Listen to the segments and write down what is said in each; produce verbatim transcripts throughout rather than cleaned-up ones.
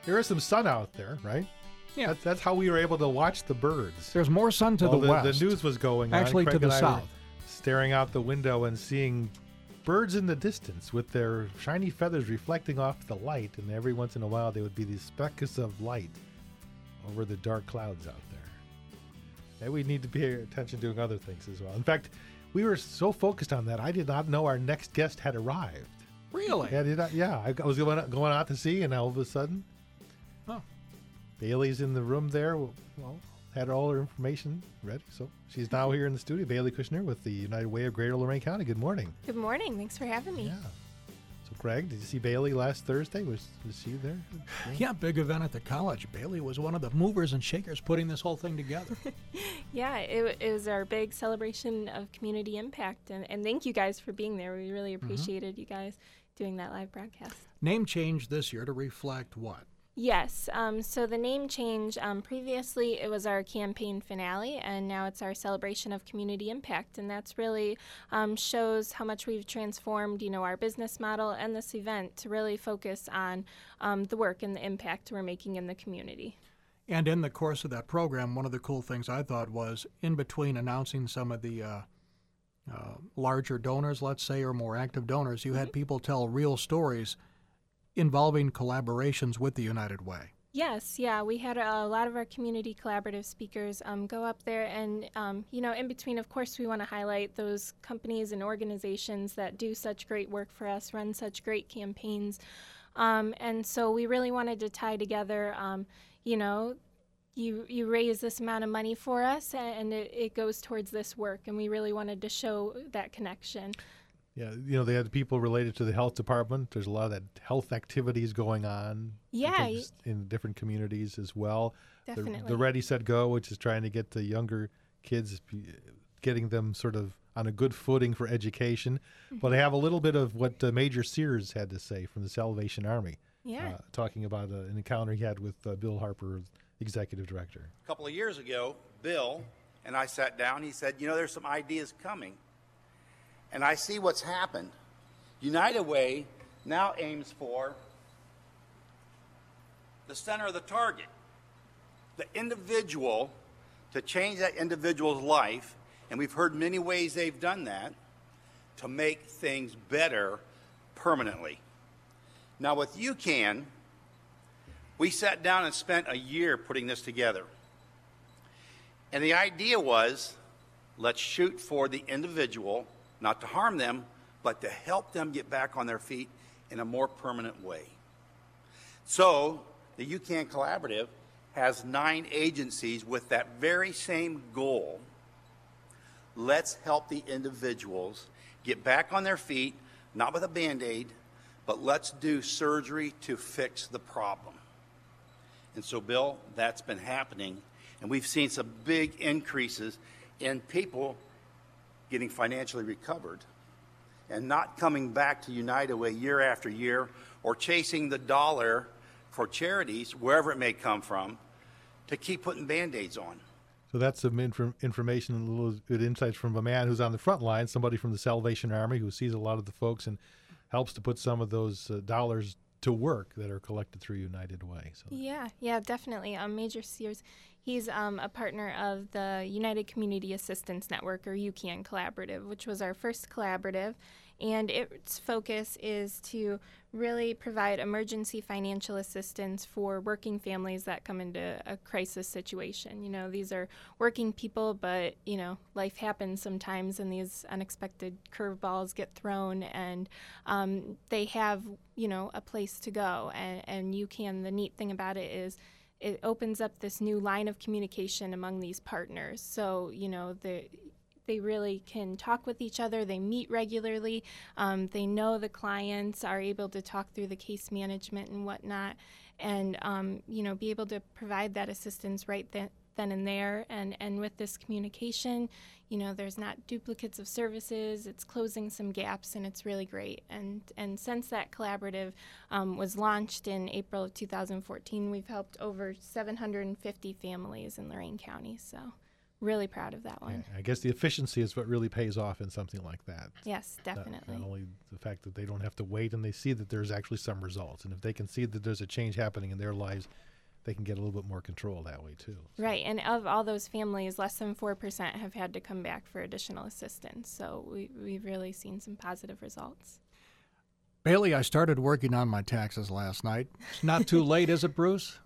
there is some sun out there, right? Yeah. That's, that's how we were able to watch the birds. There's more sun to While the, the west. The news was going Actually, on. Craig to the and I south. were staring out the window and seeing birds in the distance with their shiny feathers reflecting off the light, and every once in a while they would be these specks of light over the dark clouds out there. And we need to pay attention to other things as well. In fact, we were so focused on that, I did not know our next guest had arrived. Really? Yeah, did I, yeah. I was going out, going out to see, and all of a sudden, Oh. Bailey's in the room there. Well, had all her information ready, so she's now here in the studio. Bailey Kushner with the United Way of Greater Lorain County. Good morning. Good morning. Thanks for having me. Yeah. So, Craig, did you see Bailey last Thursday? Was was she there? Yeah, big event at the college. Bailey was one of the movers and shakers putting this whole thing together. Yeah, it, it was our big celebration of community impact, and, and thank you guys for being there. We really appreciated mm-hmm. you guys doing that live broadcast. Name change this year to reflect what? Yes, um, so the name change, um, previously it was our campaign finale, and now it's our celebration of community impact, and that's really um, shows how much we've transformed, you know, our business model and this event to really focus on um, the work and the impact we're making in the community. And in the course of that program, one of the cool things I thought was, in between announcing some of the uh, uh, larger donors, let's say, or more active donors, you mm-hmm. had people tell real stories involving collaborations with the United Way. Yes, yeah, we had a lot of our community collaborative speakers um, go up there, and um, you know, in between, of course, we want to highlight those companies and organizations that do such great work for us, run such great campaigns, um, and so we really wanted to tie together, um, you know, you you raise this amount of money for us, and it, it goes towards this work, and we really wanted to show that connection. Yeah, you know, they had people related to the health department. There's a lot of that health activities going on. Yeah. In, in different communities as well. Definitely. The, the Ready, Set, Go, which is trying to get the younger kids, getting them sort of on a good footing for education. Mm-hmm. But I have a little bit of what uh, Major Sears had to say from the Salvation Army. Yeah. Uh, talking about uh, an encounter he had with uh, Bill Harper, executive director. A couple of years ago, Bill and I sat down. He said, you know, there's some ideas coming. And I see what's happened. United Way now aims for the center of the target, the individual, to change that individual's life, and we've heard many ways they've done that, to make things better permanently. Now with UCAN, we sat down and spent a year putting this together. And the idea was, let's shoot for the individual, not to harm them, but to help them get back on their feet in a more permanent way. So the UCAN Collaborative has nine agencies with that very same goal. Let's help the individuals get back on their feet, not with a Band-Aid, but let's do surgery to fix the problem. And so, Bill, that's been happening, and we've seen some big increases in people getting financially recovered and not coming back to United Way year after year or chasing the dollar for charities, wherever it may come from, to keep putting Band-Aids on. So that's some inf- information and a little good insights from a man who's on the front line, somebody from the Salvation Army who sees a lot of the folks and helps to put some of those uh, dollars to work that are collected through United Way. So. Yeah, yeah, definitely. Um, Major Sears, he's um, a partner of the United Community Assistance Network, or UCAN Collaborative, which was our first collaborative, and its focus is to really provide emergency financial assistance for working families that come into a crisis situation. You know, these are working people, but, you know, life happens sometimes and these unexpected curveballs get thrown, and um, they have, you know, a place to go. And, and UCAN, the neat thing about it is it opens up this new line of communication among these partners. So, you know, the They really can talk with each other. They meet regularly. Um, they know the clients, are able to talk through the case management and whatnot, and um, you know, be able to provide that assistance right then, then and there. And, and with this communication, you know, there's not duplicates of services. It's closing some gaps, and it's really great. And and since that collaborative um, was launched in April of two thousand fourteen, we've helped over seven hundred fifty families in Lorain County. So. Really proud of that one. I guess the efficiency is what really pays off in something like that. Yes, Not- definitely. Not, only the fact that they don't have to wait and they see that there's actually some results. And if they can see that there's a change happening in their lives, they can get a little bit more control that way too. So- Right, and of all those families, less than four percent have had to come back for additional assistance. So we, we've really seen some positive results. Bailey, I started working on my taxes last night. It's not too late, is it, Bruce?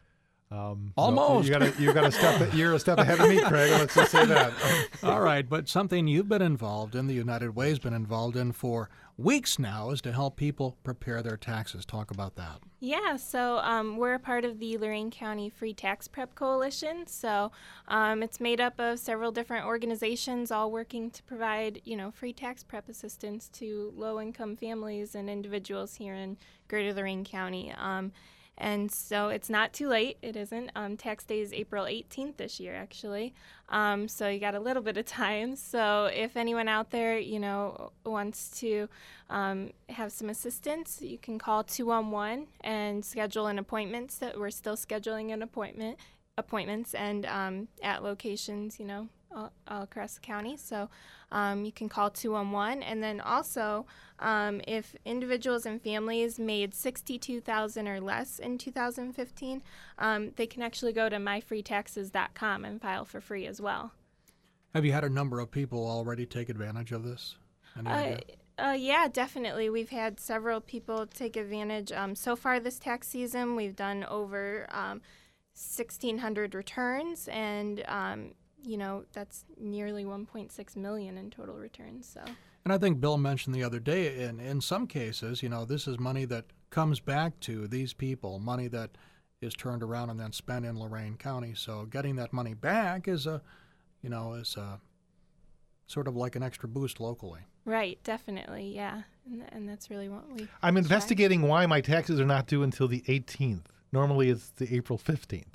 Um, Almost. No, you got you got a step. You're a step ahead of me, Craig. Let's just say that. All right, but something you've been involved in, the United Way's been involved in for weeks now, is to help people prepare their taxes. Talk about that. Yeah, so um, we're a part of the Lorain County Free Tax Prep Coalition. So um, it's made up of several different organizations, all working to provide, you know, free tax prep assistance to low-income families and individuals here in Greater Lorain County. Um, And so it's not too late. It isn't. Um, tax day is April eighteenth this year, actually. Um, so you got a little bit of time. So if anyone out there, you know, wants to um, have some assistance, you can call two one one and schedule an appointment. So we're still scheduling an appointment, appointments, and um, at locations, you know, all, all across the county. So um, you can call two one one. And then also, um, if individuals and families made sixty-two thousand dollars or less in two thousand fifteen, um, they can actually go to my free taxes dot com and file for free as well. Have you had a number of people already take advantage of this? Any Uh, idea? uh, yeah, definitely. We've had several people take advantage. Um, so far this tax season, we've done over um, sixteen hundred returns, and um, you know, that's nearly one point six million in total returns. So. And I think Bill mentioned the other day, in, in some cases, you know, this is money that comes back to these people, money that is turned around and then spent in Lorain County. So getting that money back is a, you know, is a, sort of like an extra boost locally. Right, definitely, yeah, and, and that's really what we. I'm strive- investigating why my taxes are not due until the eighteenth. Normally, it's the April fifteenth,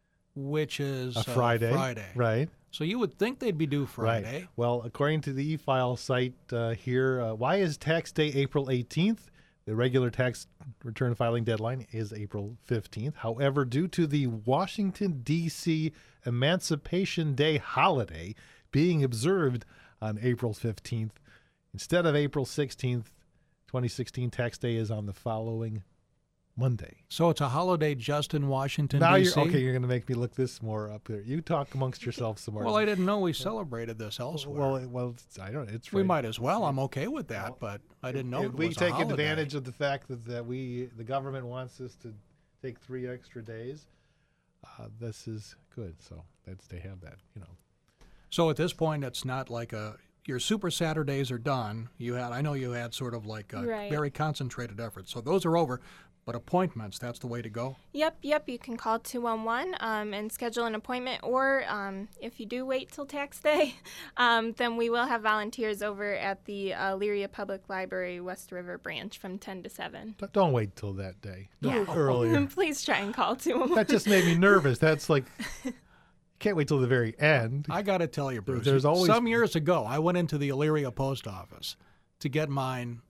Which is a uh, Friday. Friday. Right. So you would think they'd be due Friday. Right. Well, according to the e-file site uh, here, uh, why is tax day April eighteenth? The regular tax return filing deadline is April fifteenth. However, due to the Washington, D C Emancipation Day holiday being observed on April fifteenth, instead of April sixteenth, twenty sixteen tax day is on the following Monday. So it's a holiday just in Washington, Now D you're C? okay. You're going to make me look this more up here. You talk amongst yourselves some more. Well, I didn't know we celebrated this elsewhere. Well, it- well, it's, I don't. It's we right. might as well. I'm okay with that, but I didn't know If it we was a take holiday. advantage of the fact that, that we the government wants us to take three extra days, uh, this is good. So that's they have that, you know. So at this point, it's not like a your Super Saturdays are done. You had, I know you had sort of like a Right. very concentrated effort. So those are over, but appointments, that's the way to go. Yep, yep. You can call two one one um, and schedule an appointment, or um, if you do wait till tax day, um, then we will have volunteers over at the uh, Elyria Public Library West River branch from ten to seven. But don't wait till that day. Do Yeah. it earlier. Please try and call two one one. That just made me nervous. That's like you can't wait till the very end. I got to tell you, Bruce, There's always- some years ago, I went into the Elyria post office to get mine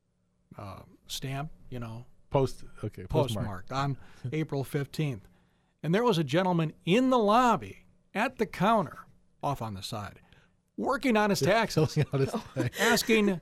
uh, stamp, you know, Post okay. Postmark. postmarked on April fifteenth. And there was a gentleman in the lobby at the counter, off on the side, working on his taxes, Filling out his thing. asking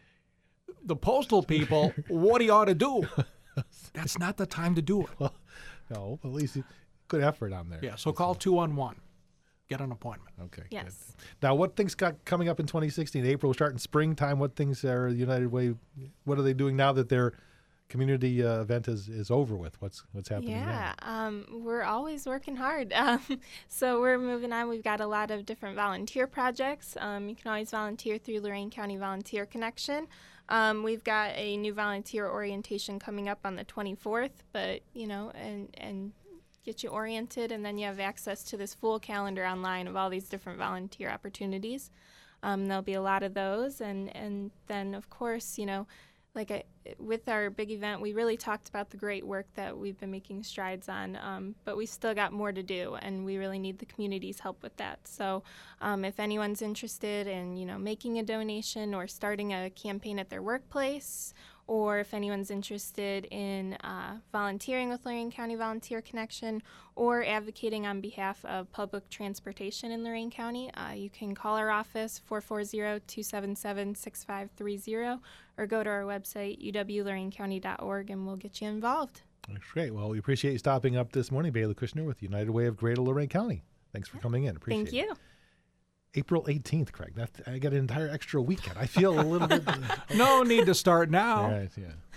the postal people what he ought to do. That's not the time to do it. Well, no, at least you- good effort on there. Yeah, so call two one one. Get an appointment. Okay. Yes. Good. Now, what things got coming up in twenty sixteen? April starting springtime. What things are United Way? What are they doing now that their community uh, event is, is over with? What's what's happening Yeah, now? um, we're always working hard. Um, so we're moving on. We've got a lot of different volunteer projects. Um, you can always volunteer through Lorain County Volunteer Connection. Um, we've got a new volunteer orientation coming up on the twenty-fourth, but, you know, and, and get you oriented, and then you have access to this full calendar online of all these different volunteer opportunities. Um, there'll be a lot of those, and, and then, of course, you know, like I, with our big event, we really talked about the great work that we've been making strides on, um, but we've still got more to do, and we really need the community's help with that. So um, if anyone's interested in, you know, making a donation or starting a campaign at their workplace or if anyone's interested in uh, volunteering with Lorain County Volunteer Connection or advocating on behalf of public transportation in Lorain County, uh, you can call our office, four four zero, two seven seven, six five three zero, or go to our website, u w lorain county dot org, and we'll get you involved. That's great. Well, we appreciate you stopping up this morning, Bailey Kushner with United Way of Greater Lorain County. Thanks for coming in. Appreciate Thank it. you. April eighteenth, Craig. That, I got an entire extra weekend. I feel a little bit... No need to start now. Right, yeah.